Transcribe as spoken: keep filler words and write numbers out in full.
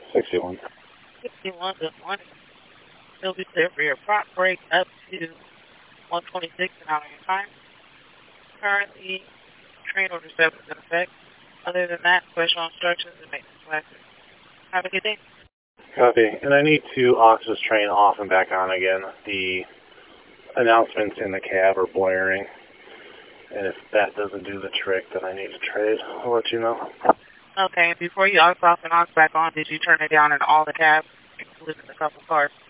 sixty-one. sixty-one, good morning. It'll be clear for your front brake up to one twenty-six and out on your time. Currently, train order seven is in effect. Other than that, special instructions and maintenance classes. Have a good day. Copy. And I need to aux this train off and back on again. The announcements in the cab are blaring. And if that doesn't do the trick, then I need to trade. I'll let you know. Okay, and before you aux off and aux back on, did you turn it down in all the cabs, including the couple cars?